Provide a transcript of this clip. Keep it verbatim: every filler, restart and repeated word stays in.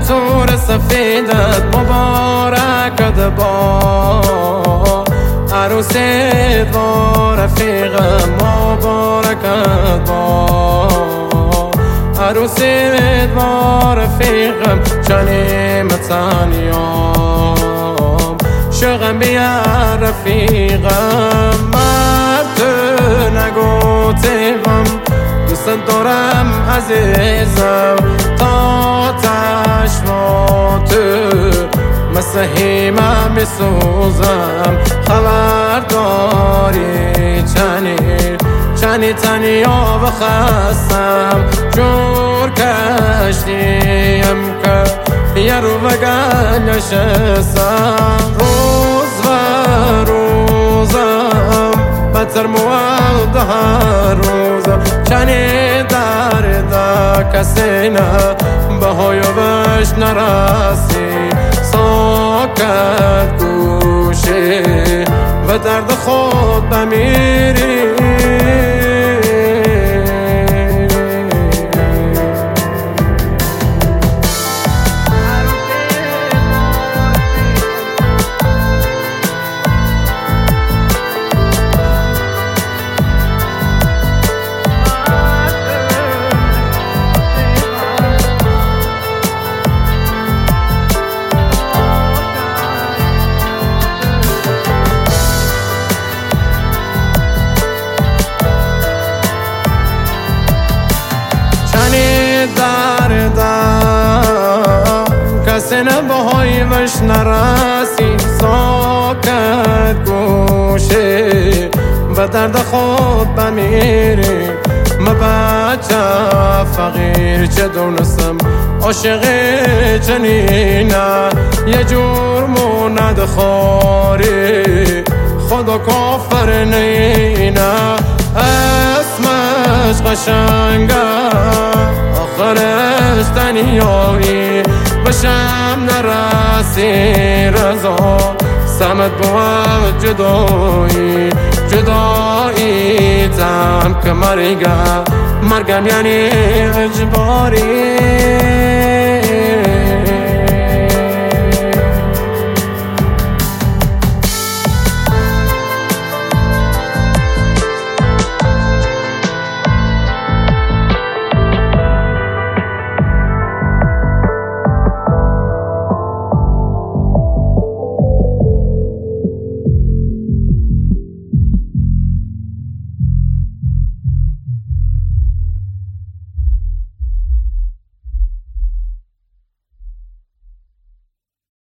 تور سفیدت مبارکت با عروسیت با رفیقم مبارکت با عروسیت با رفیقم جانی متانیام شغم بیا رفیقم مرد نگو تیغم دوست دارم عزیزم تا تشما تو مسیحیمم بسوزم خبر داری چنی چنی تنیا و خستم جور کشتیم که یه رو بگن نشستم روز و روزم بدتر مواد هر روزم چنی درد کسی نه بهای و بش نرسی ساکت گوشی و درد خود بمیری کسی نباهای وش نرسی ساکت گوشی و درد خود بمیری ما بچه فقیر چه دونستم عاشق چنینه یه جور موند خاری خدا کافر نینه اسمش قشنگه آخرش تنیایی بشم نرسی رضا سمت بود جدایی جدایی تم که مرگم مرگم یعنی اجباری